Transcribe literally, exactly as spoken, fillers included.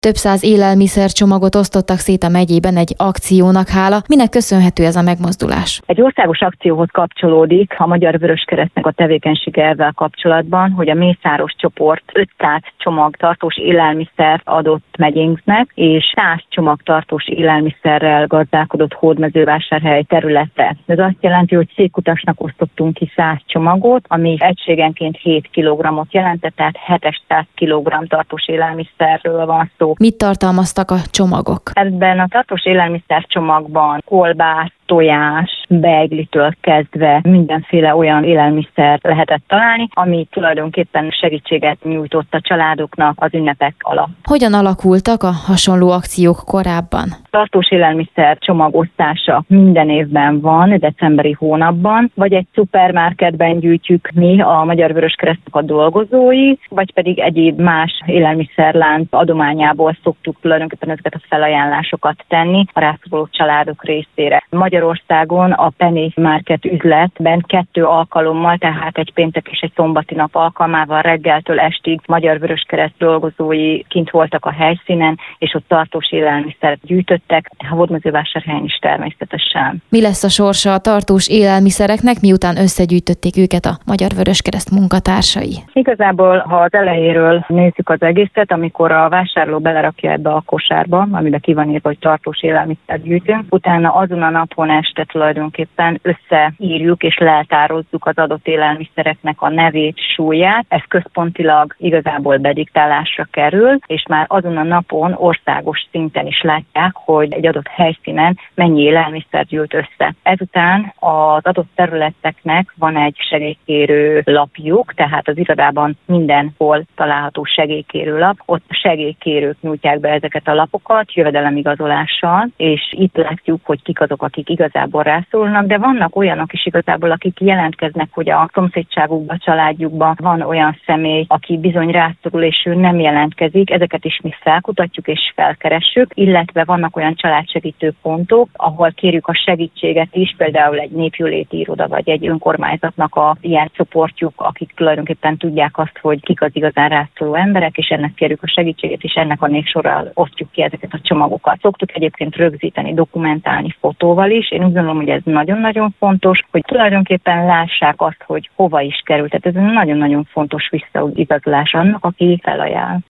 Több száz élelmiszercsomagot osztottak szét a megyében egy akciónak hála. Minek köszönhető ez a megmozdulás? Egy országos akcióhoz kapcsolódik a Magyar Vöröskeresztnek a tevékenysége ezzel kapcsolatban, hogy a Mészáros csoport ötszáz csomag tartós élelmiszer adott megyénknek, és száz csomag tartós élelmiszerrel gazdálkodott Hódmezővásárhely területe. Ez azt jelenti, hogy Székutasnak osztottunk ki száz csomagot, ami egységenként hét kilogrammot jelentett, tehát hétszáz kilogramm tartós élelmiszerről van szó. Mit tartalmaztak a csomagok? Ebben a tartós élelmiszer csomagban kolbász, tojás, beiglitől kezdve mindenféle olyan élelmiszer lehetett találni, ami tulajdonképpen segítséget nyújtott a családoknak az ünnepek alatt. Hogyan alakultak a hasonló akciók korábban? Tartós élelmiszer csomagosztása minden évben van, decemberi hónapban, vagy egy szupermarketben gyűjtjük mi a Magyar Vöröskeresztnek a dolgozói, vagy pedig egyéb más élelmiszerlánc adományából szoktuk tulajdonképpen ezeket a felajánlásokat tenni a rászoruló családok részére. Magyarországon a Penny Market üzletben kettő alkalommal, tehát egy péntek és egy szombati nap alkalmával reggeltől estig Magyar Vöröskereszt dolgozói kint voltak a helyszínen, és ott tartós élelmiszert gyűjtöttek, a Hódmezővásárhelyen is természetesen. Mi lesz a sorsa a tartós élelmiszereknek, miután összegyűjtötték őket a Magyar Vöröskereszt munkatársai? Igazából, ha az elejéről nézzük az egészet, amikor a vásárló belerakja ebbe a kosárba, amiben ki van írva, hogy tartós élelmiszert gyűjtünk, utána azon a napon este tulajdonképpen összeírjuk és leltározzuk az adott élelmiszereknek a nevét, súlyát. Ez központilag igazából bediktálásra kerül, és már azon a napon országos szinten is látják, hogy egy adott helyszínen mennyi élelmiszer gyűlt össze. Ezután az adott területeknek van egy segélykérő lapjuk, tehát az irodában mindenhol található segélykérő lap. Ott a segélykérők nyújtják be ezeket a lapokat jövedelemigazolással, és itt látjuk, hogy kik azok, akik igazából rászorulnak, de vannak olyanok is igazából, akik jelentkeznek, hogy a szomszédságukban, családjukban van olyan személy, aki bizony rászorul, és ő nem jelentkezik. Ezeket is mi felkutatjuk és felkeressük, illetve vannak olyan családsegítő pontok, ahol kérjük a segítséget is, például egy népjóléti iroda vagy egy önkormányzatnak a ilyen csoportjuk, akik tulajdonképpen tudják azt, hogy kik az igazán rászoruló emberek, és ennek kérjük a segítséget, és ennek a névsorral osztjuk ki ezeket a csomagokat. Szoktuk egyébként rögzíteni, dokumentálni fotóval is. Én úgy gondolom, hogy ez nagyon-nagyon fontos, hogy tulajdonképpen lássák azt, hogy hova is került. Tehát ez egy nagyon-nagyon fontos visszaigazolás annak, aki felajánl.